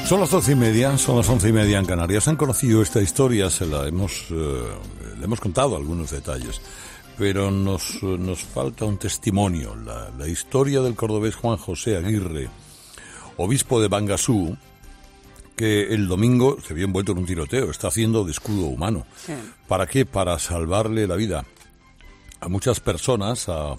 Son las 12:30, son las 11:30 en Canarias. Han conocido esta historia, le hemos contado algunos detalles, pero nos falta un testimonio. La historia del cordobés Juan José Aguirre, obispo de Bangasú, que el domingo se vio envuelto en un tiroteo, está haciendo de escudo humano. Sí. ¿Para qué? Para salvarle la vida a muchas personas, a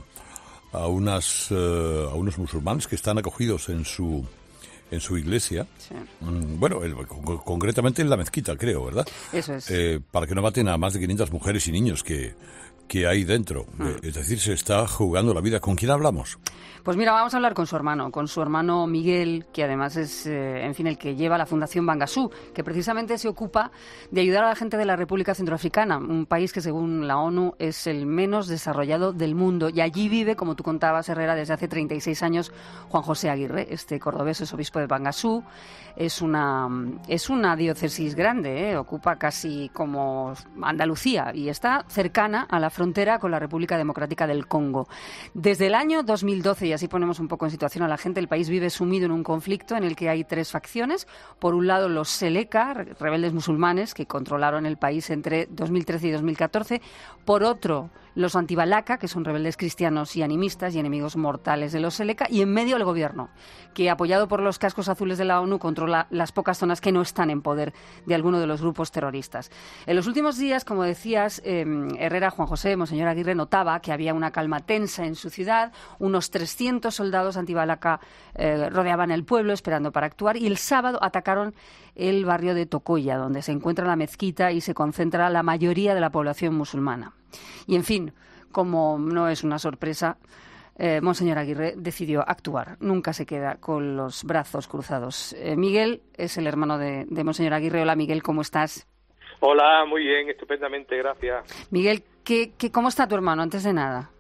unos musulmanes que están acogidos en su iglesia. Sí. Bueno, concretamente en la mezquita, creo, ¿verdad? Eso es. Para que no maten a más de 500 mujeres y niños que hay dentro. Es decir, se está jugando la vida. ¿Con quién hablamos? Pues mira, vamos a hablar con su hermano Miguel, que además es, el que lleva la Fundación Bangasú, que precisamente se ocupa de ayudar a la gente de la República Centroafricana, un país que según la ONU es el menos desarrollado del mundo. Y allí vive, como tú contabas, Herrera, desde hace 36 años, Juan José Aguirre. Este cordobés es obispo de Bangasú. Es una diócesis grande, ocupa casi como Andalucía y está cercana a la frontera con la República Democrática del Congo. Desde el año 2012, y así ponemos un poco en situación a la gente, el país vive sumido en un conflicto en el que hay tres facciones. Por un lado, los Seleka, rebeldes musulmanes que controlaron el país entre 2013 y 2014. Por otro, los antibalaka, que son rebeldes cristianos y animistas y enemigos mortales de los Seleka. Y en medio, el gobierno, que apoyado por los cascos azules de la ONU controla las pocas zonas que no están en poder de alguno de los grupos terroristas. En los últimos días, como decías, Herrera, Juan José, Monseñor Aguirre, notaba que había una calma tensa en su ciudad. Unos 300 soldados antibalaka rodeaban el pueblo esperando para actuar, y el sábado atacaron el barrio de Tocoya, donde se encuentra la mezquita y se concentra la mayoría de la población musulmana. Y, en fin, como no es una sorpresa, Monseñor Aguirre decidió actuar. Nunca se queda con los brazos cruzados. Miguel es el hermano de Monseñor Aguirre. Hola, Miguel, ¿cómo estás? Hola, muy bien, estupendamente, gracias. Miguel, ¿cómo está tu hermano, antes de nada?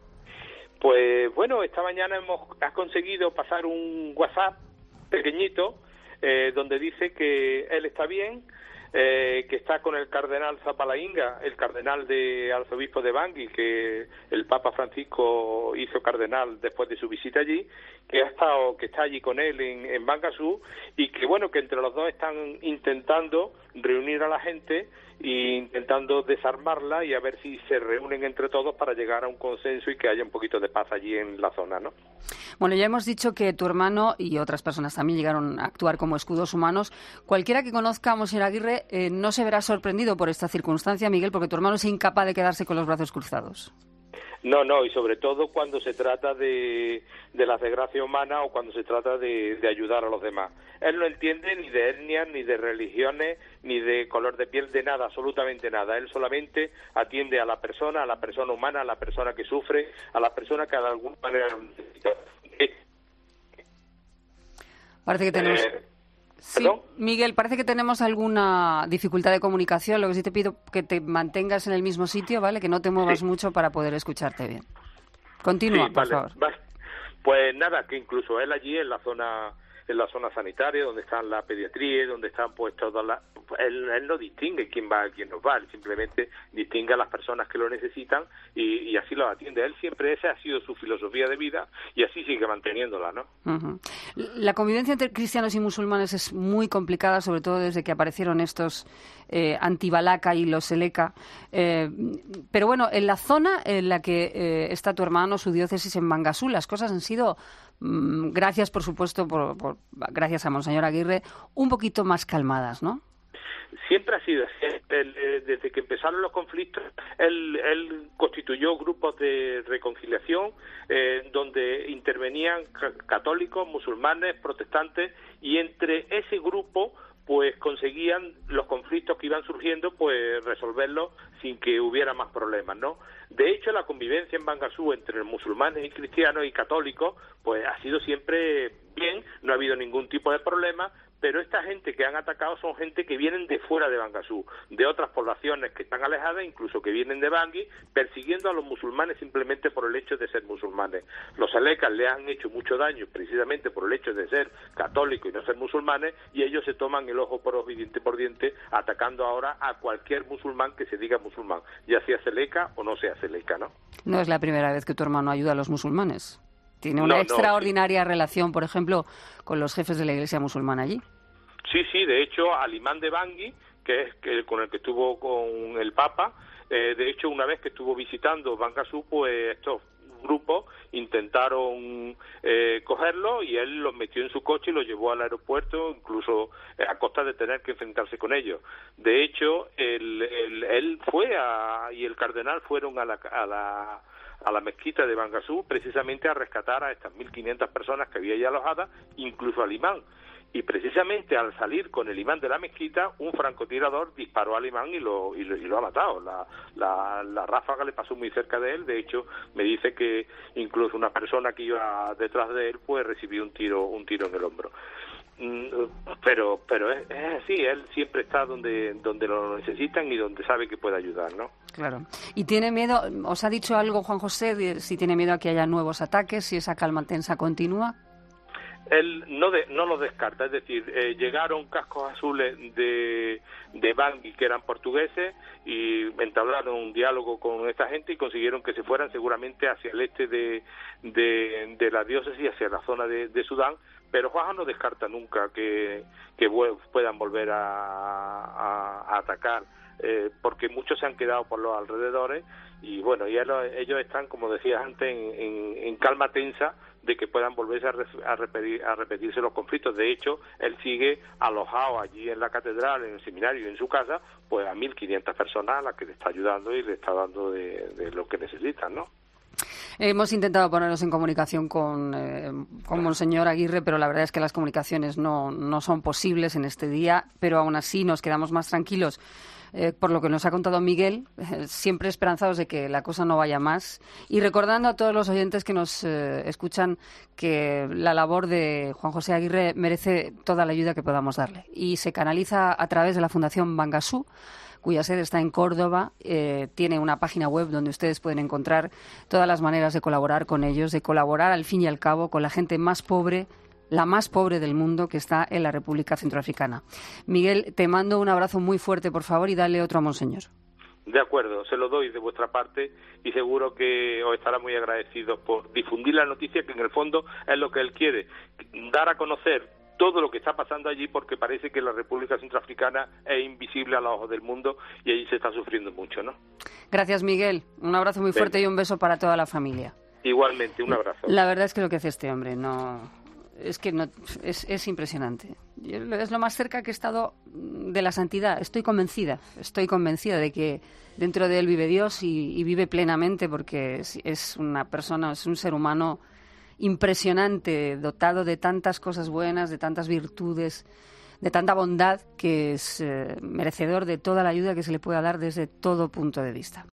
Pues bueno, esta mañana has conseguido pasar un WhatsApp pequeñito donde dice que él está bien, que está con el cardenal Zapalainga, el cardenal de arzobispo de Bangui, que el Papa Francisco hizo cardenal después de su visita allí, que está allí con él en Bangasú, y que bueno, que entre los dos están intentando reunir a la gente e intentando desarmarla y a ver si se reúnen entre todos para llegar a un consenso y que haya un poquito de paz allí en la zona, ¿no? Bueno, ya hemos dicho que tu hermano y otras personas también llegaron a actuar como escudos humanos. Cualquiera que conozca a Monseñor Aguirre no se verá sorprendido por esta circunstancia, Miguel, porque tu hermano es incapaz de quedarse con los brazos cruzados. No, y sobre todo cuando se trata de la desgracia humana o cuando se trata de ayudar a los demás. Él no entiende ni de etnias, ni de religiones, ni de color de piel, de nada, absolutamente nada. Él solamente atiende a la persona humana, a la persona que sufre, a la persona que de alguna manera necesita. Parece que tenemos... Sí, Miguel, parece que tenemos alguna dificultad de comunicación. Lo que sí te pido que te mantengas en el mismo sitio, ¿vale? Que no te muevas mucho para poder escucharte bien. Continúa, por favor. Vale. Pues nada, que incluso él allí en la zona sanitaria, donde están la pediatría, donde están pues todas las... Él no distingue quién va, quién no va, él simplemente distingue a las personas que lo necesitan y así lo atiende. Él siempre, esa ha sido su filosofía de vida y así sigue manteniéndola, ¿no? Uh-huh. La convivencia entre cristianos y musulmanes es muy complicada, sobre todo desde que aparecieron estos antibalaka y los seleka. Pero bueno, en la zona en la que está tu hermano, su diócesis en Bangasú, las cosas han sido... gracias, por supuesto, gracias a Monseñor Aguirre, un poquito más calmadas, ¿no? Siempre ha sido así. Desde que empezaron los conflictos, él constituyó grupos de reconciliación donde intervenían católicos, musulmanes, protestantes, y entre ese grupo pues conseguían los conflictos que iban surgiendo, pues resolverlos sin que hubiera más problemas, ¿no? De hecho, la convivencia en Bangasú entre musulmanes y cristianos y católicos, pues ha sido siempre bien, no ha habido ningún tipo de problema, pero esta gente que han atacado son gente que vienen de fuera de Bangasú, de otras poblaciones que están alejadas, incluso que vienen de Bangui, persiguiendo a los musulmanes simplemente por el hecho de ser musulmanes. Los Selekas le han hecho mucho daño precisamente por el hecho de ser católicos y no ser musulmanes, y ellos se toman el ojo por ojo y diente por diente, atacando ahora a cualquier musulmán que se diga musulmán, ya sea Seleka o no sea Seleka, ¿no? No es la primera vez que tu hermano ayuda a los musulmanes. Tiene una extraordinaria relación, por ejemplo, con los jefes de la Iglesia musulmana allí. Sí, de hecho, al imán de Bangui, que es con el que estuvo con el Papa, de hecho, una vez que estuvo visitando Bangassou, pues estos grupos intentaron cogerlo y él los metió en su coche y los llevó al aeropuerto, incluso a costa de tener que enfrentarse con ellos. De hecho, él fue y el cardenal fueron a la mezquita de Bangassou precisamente a rescatar a estas 1.500 personas que había allí alojadas, incluso al imán. Y precisamente al salir con el imán de la mezquita, un francotirador disparó al imán y lo ha matado. La ráfaga le pasó muy cerca de él. De hecho, me dice que incluso una persona que iba detrás de él pues recibió un tiro en el hombro. Pero es así, él siempre está donde lo necesitan y donde sabe que puede ayudar, ¿no? Claro. ¿Y tiene miedo? ¿Os ha dicho algo Juan José de si tiene miedo a que haya nuevos ataques, si esa calma tensa continúa? Él no lo descarta, es decir, llegaron cascos azules de Bangui, que eran portugueses, y entablaron un diálogo con esta gente y consiguieron que se fueran seguramente hacia el este de la diócesis, hacia la zona de Sudán, pero Juanjo no descarta nunca que puedan volver a atacar, porque muchos se han quedado por los alrededores y bueno, y ellos están, como decías antes, en calma tensa de que puedan volverse a repetirse los conflictos. De hecho, él sigue alojado allí en la catedral, en el seminario y en su casa, pues a 1.500 personas a las que le está ayudando y le está dando de lo que necesitan, ¿no? Hemos intentado ponernos en comunicación con Monseñor Aguirre, pero la verdad es que las comunicaciones no son posibles en este día, pero aún así nos quedamos más tranquilos por lo que nos ha contado Miguel, siempre esperanzados de que la cosa no vaya más, y recordando a todos los oyentes que nos escuchan que la labor de Juan José Aguirre merece toda la ayuda que podamos darle, y se canaliza a través de la Fundación Bangassou, cuya sede está en Córdoba. Tiene una página web donde ustedes pueden encontrar todas las maneras de colaborar con ellos, de colaborar al fin y al cabo con la gente más pobre, la más pobre del mundo, que está en la República Centroafricana. Miguel, te mando un abrazo muy fuerte, por favor, y dale otro a Monseñor. De acuerdo, se lo doy de vuestra parte y seguro que os estará muy agradecido por difundir la noticia, que en el fondo es lo que él quiere, dar a conocer todo lo que está pasando allí, porque parece que la República Centroafricana es invisible a los ojos del mundo y allí se está sufriendo mucho, ¿no? Gracias, Miguel. Un abrazo muy fuerte y un beso para toda la familia. Igualmente, un abrazo. La verdad es que lo que hace este hombre es impresionante. Es lo más cerca que he estado de la santidad. Estoy convencida de que dentro de él vive Dios y vive plenamente, porque es una persona, es un ser humano impresionante, dotado de tantas cosas buenas, de tantas virtudes, de tanta bondad, que es merecedor de toda la ayuda que se le pueda dar desde todo punto de vista.